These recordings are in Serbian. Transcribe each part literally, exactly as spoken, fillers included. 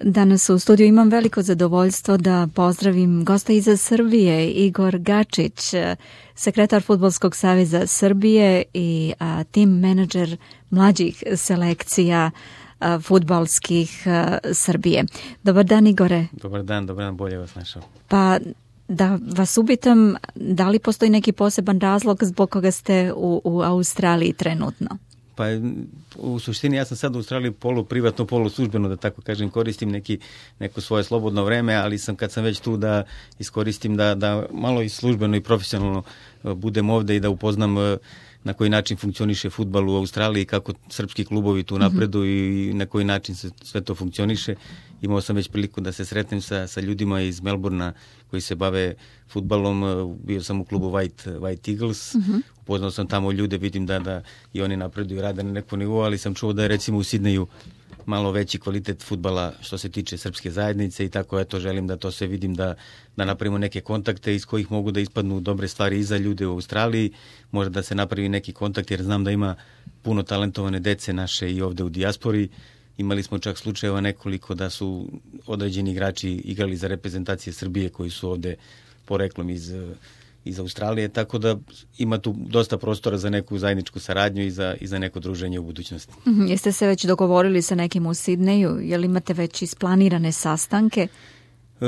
Danas u studiju imam veliko zadovoljstvo da pozdravim gosta iz Srbije, Igor Gačić, sekretar Fudbalskog saveza Srbije i a, tim menadžer mlađih selekcija a, fudbalskih a, Srbije. Dobar dan, Igore. Dobar dan, dobar dan, bolje vas našao. Pa da vas upitam, da li postoji neki poseban razlog zbog koga ste u, u Australiji trenutno? Pa u suštini ja sam sad u Australiji polu privatno, polu službeno, da tako kažem, koristim neki, neko svoje slobodno vreme, ali sam kad sam već tu da iskoristim da, da malo i službeno i profesionalno budem ovde i da upoznam na koji način funkcioniše fudbal u Australiji, kako srpski klubovi tu napreduju i na koji način se sve to funkcioniše. Imao sam već priliku da se sretnem sa, sa ljudima iz Melbourna koji se bave fudbalom. Bio sam u klubu White, White Eagles. Uh-huh. Upoznao sam tamo ljude, vidim da, da i oni napreduju i rade na nekom nivou, ali sam čuo da je recimo u Sidneju malo veći kvalitet fudbala što se tiče srpske zajednice i tako eto želim da to sve vidim, da, da napravimo neke kontakte iz kojih mogu da ispadnu dobre stvari i za ljude u Australiji, možda da se napravi neki kontakt jer znam da ima puno talentovane dece naše i ovde u dijaspori. Imali smo čak slučajeva nekoliko da su određeni igrači igrali za reprezentacije Srbije koji su ovde poreklom iz, iz Australije, tako da ima tu dosta prostora za neku zajedničku saradnju i za, i za neko druženje u budućnosti. Mm-hmm. Jeste se već dogovorili sa nekim u Sidneju? Je li imate već isplanirane sastanke? E,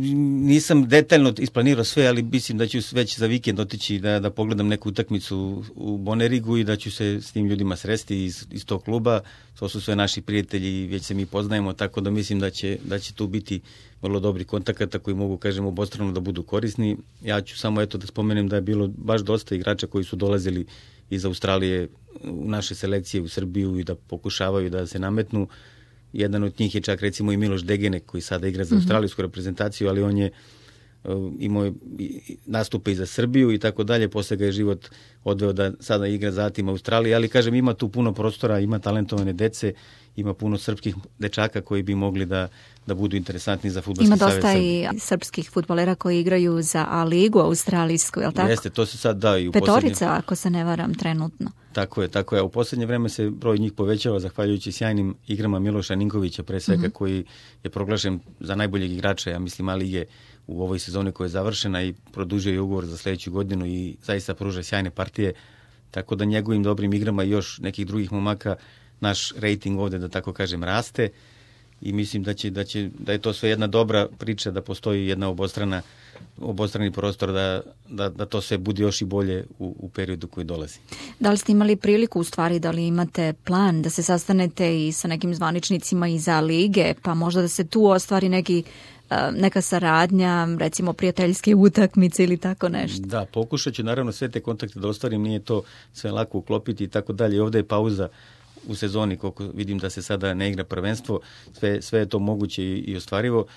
nisam detaljno isplanirao sve, ali mislim da ću već za vikend otići da, da pogledam neku utakmicu u Bonnerigu i da ću se s tim ljudima sresti iz, iz tog kluba. To su sve naši prijatelji i već se mi poznajemo, tako da mislim da će, da će tu biti vrlo dobri kontakata koji mogu, kažemo, obostrano da budu korisni. Ja ću samo eto da spomenem da je bilo baš dosta igrača koji su dolazili iz Australije u naše selekcije u Srbiju i da pokušavaju da se nametnu. Jedan od njih je čak recimo i Miloš Degenek koji sada igra za australijsku reprezentaciju, ali on je uh, imao nastupe i za Srbiju i tako dalje. Posle ga je život odveo da sada igra za tim Australije, ali kažem ima tu puno prostora, ima talentovane dece, ima puno srpskih dečaka koji bi mogli da, da budu interesantni za Fudbalski savez Srbije. Ima dosta i srpskih fudbalera koji igraju za A-ligu australijsku, je li tako? Jeste, to se sad da i u Petorica, posljednje... ako se ne varam, trenutno. Tako je, tako je. U posljednje vreme se broj njih povećava zahvaljujući sjajnim igrama Miloša Ninkovića, pre svega, mm-hmm. koji je proglašen za najboljeg igrača, ja mislim, A-lige u ovoj sezoni koja je završena i produžio je ugovor za sledeću godinu i zaista pruža sjajne partije, tako da njegovim dobrim igrama i još nekih drugih momaka naš rating ovde, da tako kažem, raste i mislim da će, da će, da je to sve jedna dobra priča, da postoji jedna obostrana, obostrani prostor da, da, da to sve bude još i bolje u, u periodu koji dolazi. Da li ste imali priliku u stvari, da li imate plan da se sastanete i sa nekim zvaničnicima iz A-lige, pa možda da se tu ostvari neki neka saradnja, recimo prijateljske utakmice ili tako nešto? Da, pokušat ću naravno sve te kontakte da ostvarim, nije to sve lako uklopiti i tako dalje. Ovde je pauza u sezoni, koliko vidim da se sada ne igra prvenstvo, sve, sve je to moguće i, i ostvarivo.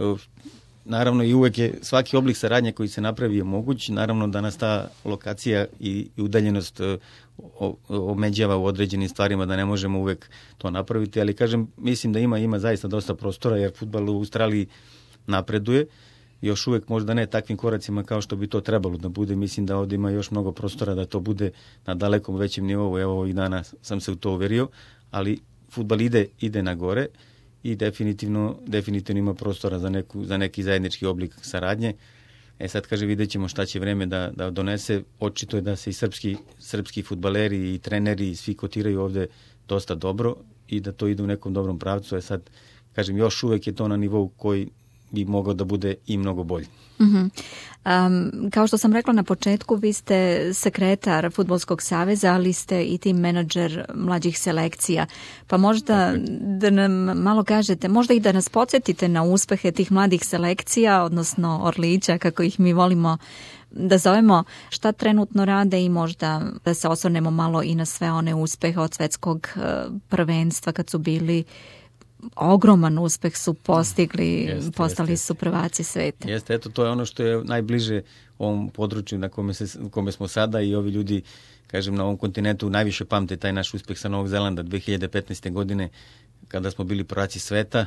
Naravno i uvek je svaki oblik saradnje koji se napravi je moguć, naravno da nas ta lokacija i, i udaljenost o, omeđava u određenim stvarima, da ne možemo uvek to napraviti, ali kažem, mislim da ima, ima zaista dosta prostora, jer fudbal u Australiji napreduje, još uvek možda ne takvim koracima kao što bi to trebalo da bude. Mislim da ovdje ima još mnogo prostora da to bude na dalekom većem nivou. Evo ovih dana sam se u to uverio, ali fudbal ide, ide na gore i definitivno, definitivno ima prostora za, neku, za neki zajednički oblik saradnje. E sad, kaže, vidjet ćemo šta će vreme da, da donese. Očito je da se i srpski, srpski fudbaleri i treneri i svi kotiraju ovde dosta dobro i da to ide u nekom dobrom pravcu. E sad, kažem, još uvek je to na nivou koji bi mogao da bude i mnogo bolji. Uh-huh. Um, kao što sam rekla na početku, vi ste sekretar Fudbalskog saveza, ali ste i tim menadžer mlađih selekcija. Pa možda da nam malo kažete, možda i da nas podsjetite na uspehe tih mladih selekcija, odnosno Orlića, kako ih mi volimo da zovemo, šta trenutno rade i možda da se osvrnemo malo i na sve one uspehe od svetskog prvenstva kad su bili ogroman uspeh su postigli, jeste, postali jeste. Su prvaci sveta. Jeste, eto, to je ono što je najbliže ovom području na kome, se, kome smo sada i ovi ljudi, kažem, na ovom kontinentu najviše pamte taj naš uspeh sa Novog Zelanda dve hiljade petnaeste. godine kada smo bili prvaci sveta.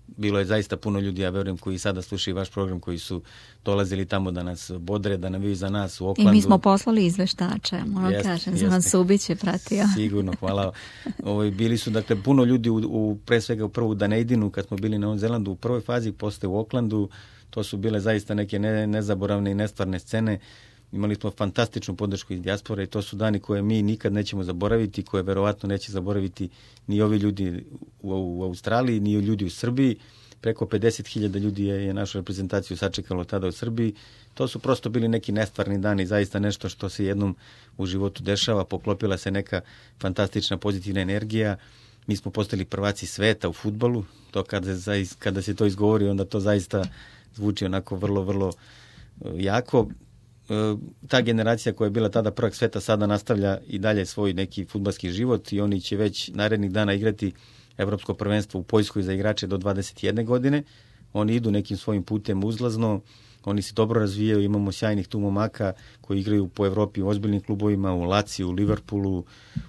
bilo je zaista puno ljudi, ja verujem, koji sada slušaju vaš program, koji su dolazili tamo da nas bodre, da naviju za nas u Oklandu. I mi smo poslali izveštače, moram jest, kažem, za nas Subić je pratio. Sigurno, hvala. Ovo, bili su, dakle, puno ljudi, u, u, pre svega u prvu Dunedinu, kad smo bili na Novom Zelandu, u prvoj fazi, posle u Oklandu, to su bile zaista neke ne, nezaboravne i nestvarne scene. Imali smo fantastičnu podršku iz dijaspore i to su dani koje mi nikad nećemo zaboraviti, koje verovatno neće zaboraviti ni ovi ljudi u, u Australiji, ni ljudi u Srbiji. Preko pedeset hiljada ljudi je, je našu reprezentaciju sačekalo tada u Srbiji. To su prosto bili neki nestvarni dani, zaista nešto što se jednom u životu dešava. Poklopila se neka fantastična pozitivna energija. Mi smo postali prvaci sveta u fudbalu. To kada, kada se to izgovori, onda to zaista zvuči onako vrlo, vrlo jako. Ta generacija koja je bila tada prvak sveta sada nastavlja i dalje svoj neki fudbalski život i oni će već narednih dana igrati evropsko prvenstvo u Poljskoj za igrače do dvadeset jedne godine. Oni idu nekim svojim putem uzlazno, oni se dobro razvijaju, imamo sjajnih tu momaka koji igraju po Evropi u ozbiljnim klubovima, u Laciju, u Liverpoolu,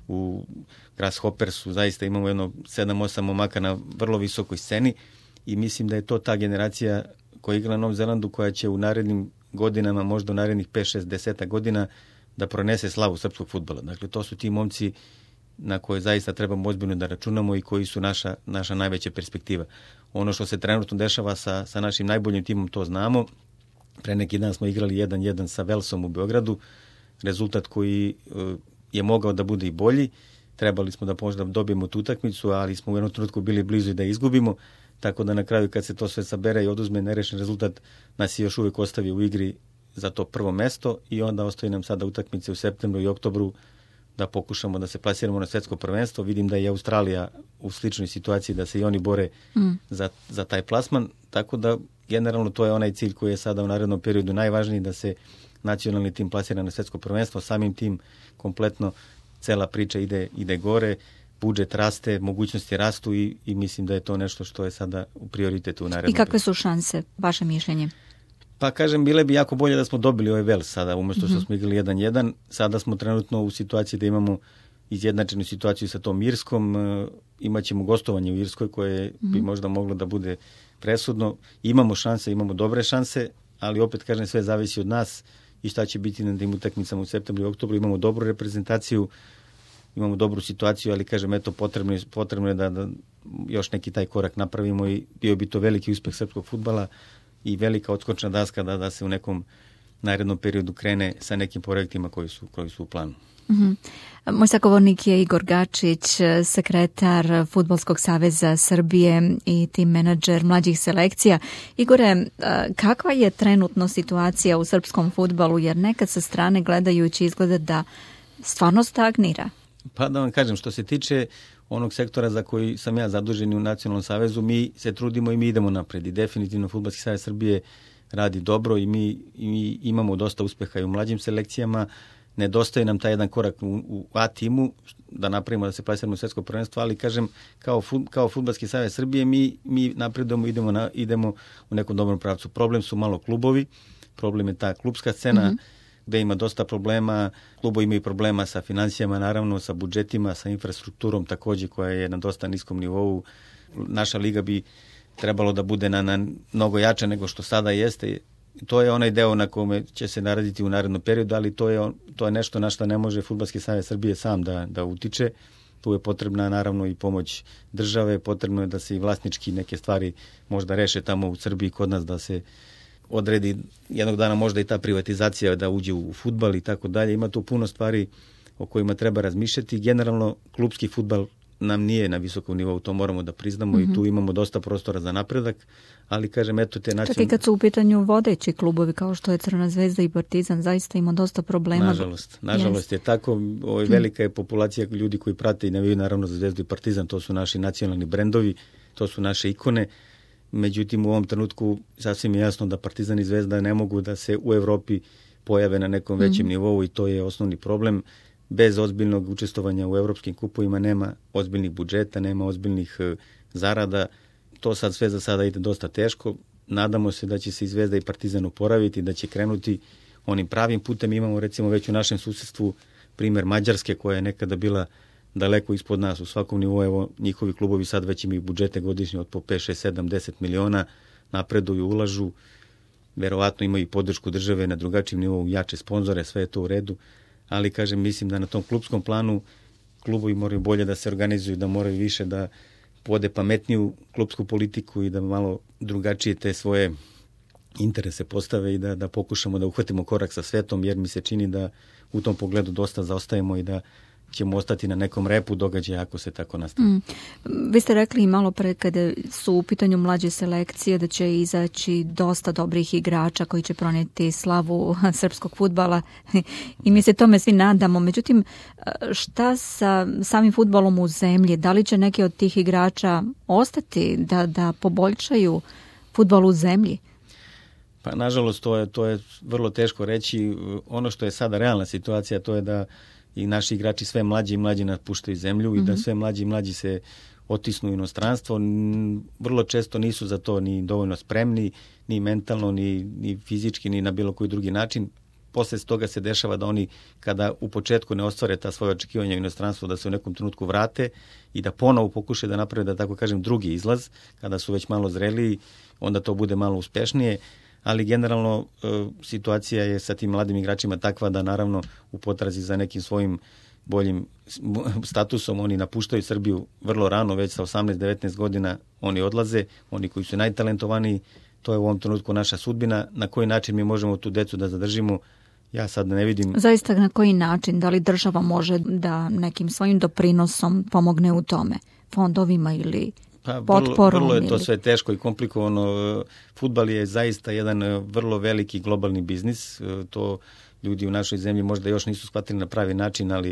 u Grasshoppersu, zaista imamo jedno sedam osam momaka na vrlo visokoj sceni i mislim da je to ta generacija koja igra na Novom Zelandu koja će u narednim godinama, možda u narednih pet šest deset godina da pronese slavu srpskog fudbala. Dakle, to su ti momci na koje zaista trebamo ozbiljno da računamo i koji su naša, naša najveća perspektiva. Ono što se trenutno dešava sa, sa našim najboljim timom, to znamo. Pre neki dan smo igrali jedan jedan sa Velsom u Beogradu. Rezultat koji uh, je mogao da bude i bolji. Trebali smo da možda dobijemo tu utakmicu, ali smo u jednom trenutku bili blizu i da izgubimo. Tako da na kraju kad se to sve sabere i oduzme nerešen rezultat, nas je još uvijek ostavi u igri za to prvo mesto i onda ostaje nam sada utakmice u septembru i oktobru da pokušamo da se plasiramo na svetsko prvenstvo. Vidim da je Australija u sličnoj situaciji da se i oni bore mm. za, za taj plasman, tako da generalno to je onaj cilj koji je sada u narednom periodu najvažniji, da se nacionalni tim plasira na svetsko prvenstvo, samim tim kompletno cela priča ide, ide gore, budžet raste, mogućnosti rastu i, i mislim da je to nešto što je sada u prioritetu u narednom. I kakve su šanse, vaše mišljenje? Pa kažem, bile bi jako bolje da smo dobili ovaj Vels sada, umjesto mm-hmm. što smo igrali jedan jedan. Sada smo trenutno u situaciji da imamo izjednačenu situaciju sa tom Irskom. E, imaćemo gostovanje u Irskoj koje mm-hmm. bi možda moglo da bude presudno. Imamo šanse, imamo dobre šanse, ali opet kažem, sve zavisi od nas i šta će biti na tim utakmicama u septembru i oktobru. Imamo dobru reprezentaciju, imamo dobru situaciju, ali kažem, eto, potrebno je, potrebno je da, da još neki taj korak napravimo i bio bi to veliki uspeh srpskog fudbala i velika odskočna daska da, da se u nekom narednom periodu krene sa nekim projektima koji su, koji su u planu. Mm-hmm. Moj sagovornik je Igor Gačić, sekretar Fudbalskog saveza Srbije i tim menadžer mlađih selekcija. Igore, kakva je trenutno situacija u srpskom fudbalu, jer nekad sa strane gledajući izgleda da stvarno stagnira? Pa da vam kažem, što se tiče onog sektora za koji sam ja zadužen u Nacionalnom savezu, mi se trudimo i mi idemo napred i definitivno Fudbalski savez Srbije radi dobro i mi, i mi imamo dosta uspeha i u mlađim selekcijama. Nedostaje nam taj jedan korak u, u A timu da napravimo da se plasiramo u svetsko prvenstvo, ali kažem, kao, kao Fudbalski savez Srbije mi, mi napredujemo, idemo, na, idemo u nekom dobrom pravcu. Problem su malo klubovi, problem je ta klubska scena, mm-hmm. gde ima dosta problema, klubovi imaju problema sa financijama, naravno, sa budžetima, sa infrastrukturom također koja je na dosta niskom nivou. Naša liga bi trebalo da bude na, na mnogo jača nego što sada jeste. To je onaj deo na kome će se naraditi u narednom periodu, ali to je, to je nešto na što ne može Fudbalski savez Srbije sam da, da utiče. Tu je potrebna naravno i pomoć države, potrebno je da se i vlasnički neke stvari možda reše tamo u Srbiji kod nas, da se odredi jednog dana možda i ta privatizacija da uđe u fudbal i tako dalje. Ima tu puno stvari o kojima treba razmišljati. Generalno, klubski fudbal nam nije na visokom nivou, to moramo da priznamo mm-hmm. i tu imamo dosta prostora za napredak, ali kažem, eto te nacionalne... Čak i kad su u pitanju vodeći klubovi kao što je Crvena zvezda i Partizan, zaista ima dosta problema. Nažalost, nažalost yes. je tako. Ovo je velika je populacija ljudi koji prate i navijaju naravno za Zvezdu i Partizan, to su naši nacionalni brendovi, to su naše ikone. Međutim, u ovom trenutku sasvim je jasno da Partizan i Zvezda ne mogu da se u Evropi pojave na nekom većem mm. nivou i to je osnovni problem. Bez ozbiljnog učestvovanja u evropskim kupovima nema ozbiljnih budžeta, nema ozbiljnih uh, zarada. To sad sve za sada ide dosta teško. Nadamo se da će se i Zvezda i Partizan oporaviti, da će krenuti onim pravim putem. Imamo recimo već u našem susjedstvu primjer Mađarske koja je nekada bila daleko ispod nas u svakom nivou. Evo, njihovi klubovi sad već imaju budžete godišnje od po pet, šest, sedam, deset miliona, napreduju, ulažu, verovatno imaju podršku države na drugačijem nivou, jače sponzore, sve je to u redu, ali kažem, mislim da na tom klubskom planu klubovi moraju bolje da se organizuju, da moraju više da vode pametniju klubsku politiku i da malo drugačije te svoje interese postave i da, da pokušamo da uhvatimo korak sa svetom, jer mi se čini da u tom pogledu dosta zaostajemo i da ćemo ostati na nekom repu događaja ako se tako nastavi. Mm. Vi ste rekli malo pre kada su u pitanju mlađe selekcije da će izaći dosta dobrih igrača koji će pronijeti slavu srpskog fudbala i mi se tome svi nadamo. Međutim, šta sa samim fudbalom u zemlji? Da li će neki od tih igrača ostati da, da poboljšaju fudbal u zemlji? Pa nažalost to je, to je vrlo teško reći. Ono što je sada realna situacija to je da i naši igrači sve mlađi i mlađi napuštaju zemlju mm-hmm. i da sve mlađi i mlađi se otisnu u inostranstvo. Vrlo često nisu za to ni dovoljno spremni, ni mentalno, ni, ni fizički, ni na bilo koji drugi način. Posle toga se dešava da oni kada u početku ne ostvare ta svoje očekivanja u inostranstvu, da se u nekom trenutku vrate i da ponovo pokušaju da naprave, da tako kažem, drugi izlaz, kada su već malo zreliji, onda to bude malo uspešnije. Ali generalno e, situacija je sa tim mladim igračima takva da naravno u potrazi za nekim svojim boljim statusom oni napuštaju Srbiju vrlo rano, već sa osamnaest devetnaest godina oni odlaze, oni koji su najtalentovaniji, to je u ovom trenutku naša sudbina. Na koji način mi možemo tu decu da zadržimo, ja sad ne vidim. Zaista na koji način? Da li država može da nekim svojim doprinosom pomogne u tome? Fondovima ili pa, vrlo, vrlo je to sve teško i komplikovano. Fudbal je zaista jedan vrlo veliki globalni biznis. To ljudi u našoj zemlji možda još nisu shvatili na pravi način, ali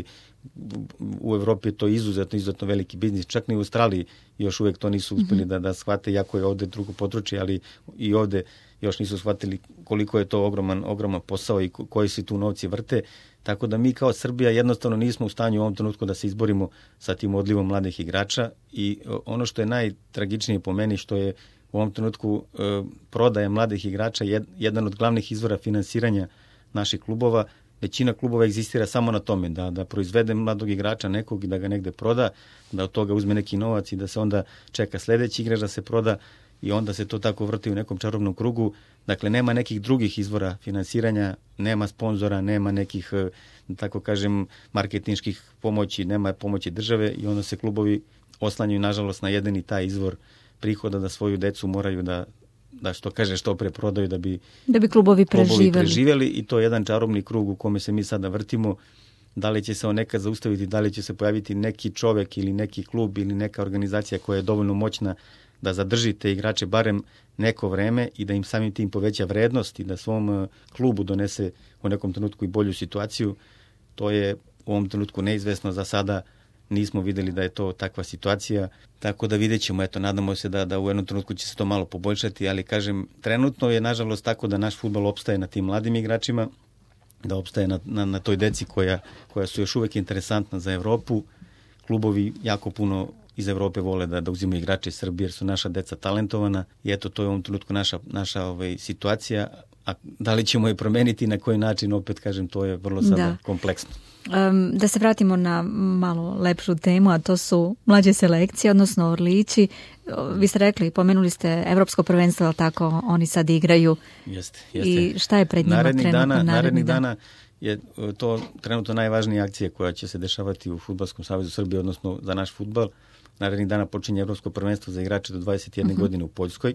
u Evropi je to izuzetno, izuzetno veliki biznis. Čak ni u Australiji još uvijek to nisu uspjeli mm-hmm. da, da shvate, jako je ovdje drugo područje, ali i ovdje još nisu shvatili koliko je to ogroman, ogroman posao i koji se tu novci vrte. Tako da mi kao Srbija jednostavno nismo u stanju u ovom trenutku da se izborimo sa tim odlivom mladih igrača i ono što je najtragičnije po meni, što je u ovom trenutku e, prodaja mladih igrača jed, jedan od glavnih izvora finansiranja naših klubova. Većina klubova egzistira samo na tome da, da proizvede mladog igrača nekog i da ga negde proda, da od toga uzme neki novac i da se onda čeka sledeći igrač da se proda i onda se to tako vrti u nekom čarobnom krugu. Dakle, nema nekih drugih izvora finansiranja, nema sponzora, nema nekih, da tako kažem, marketinških pomoći, nema pomoći države i onda se klubovi oslanjaju, nažalost, na jedan i taj izvor prihoda da svoju decu moraju da, da što kaže, što pre prodaju da bi, da bi klubovi preživeli. klubovi preživeli i to je jedan čarobni krug u kome se mi sada vrtimo. Da li će se on nekad zaustaviti, da li će se pojaviti neki čovek ili neki klub ili neka organizacija koja je dovoljno moćna da zadrži te igrače barem neko vreme i da im samim tim poveća vrednost i da svom klubu donese u nekom trenutku i bolju situaciju. To je u ovom trenutku neizvesno, za sada nismo videli da je to takva situacija, tako da vidjet ćemo, eto, nadamo se da, da u jednom trenutku će se to malo poboljšati, ali kažem, trenutno je nažalost tako da naš fudbal opstaje na tim mladim igračima, da opstaje na, na, na toj deci koja, koja su još uvijek interesantna za Evropu. Klubovi jako puno iz Evrope vole da, da uzimaju igrače iz Srbije jer su naša deca talentovana i eto, to je u ovom trenutku naša, naša ovaj, situacija. A da li ćemo je promeniti, na koji način, opet kažem, to je vrlo sada da. kompleksno. Um, da se vratimo na malo lepšu temu, a to su mlađe selekcije, odnosno Orlići. Vi ste rekli, pomenuli ste Evropsko prvenstvo, ali tako oni sad igraju. Jeste, jeste. I šta je pred njima narednih trenutno? Dana, narednih dan? dana je to trenutno najvažnija akcija koja će se dešavati u Fudbalskom savezu Srbije, odnosno za naš fudbal. Narednih dana počinje Evropsko prvenstvo za igrače do dvadeset jedne uh-huh. godine u Poljskoj.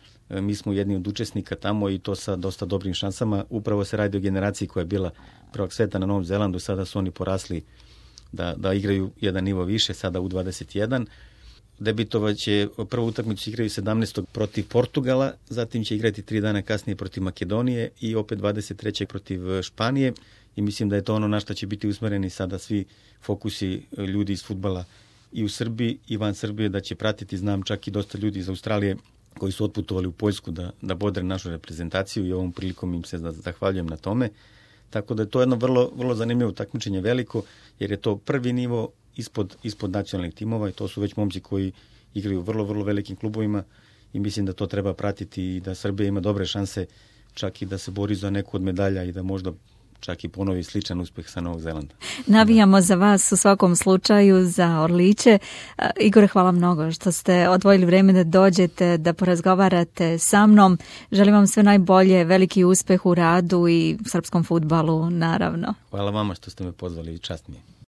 Mi smo jedni od učesnika tamo i to sa dosta dobrim šansama. Upravo se radi o generaciji koja je bila prvog sveta na Novom Zelandu. Sada su oni porasli da, da igraju jedan nivo više, sada u dvadeset jedan. Debitovaće, prvu utakmicu igraju sedamnaestog protiv Portugala, zatim će igrati tri dana kasnije protiv Makedonije i opet dvadeset trećeg protiv Španije. I mislim da je to ono na što će biti usmereni sada svi fokusi ljudi iz fudbala i u Srbiji i van Srbije, da će pratiti, znam čak i dosta ljudi iz Australije koji su otputovali u Poljsku da, da bodre našu reprezentaciju i ovom prilikom im se zahvaljujem na tome. Tako da je to jedno vrlo, vrlo zanimljivo takmičenje, veliko, jer je to prvi nivo ispod, ispod nacionalnih timova i to su već momci koji igraju u vrlo, vrlo velikim klubovima i mislim da to treba pratiti i da Srbija ima dobre šanse čak i da se bori za neku od medalja i da možda čak i ponovi sličan uspeh sa Novog Zelanda. Navijamo da. za vas u svakom slučaju, za Orliće. Igor, hvala mnogo što ste odvojili vreme da dođete, da porazgovarate sa mnom. Želim vam sve najbolje, veliki uspeh u radu i srpskom fudbalu, naravno. Hvala vama što ste me pozvali, čast mi je.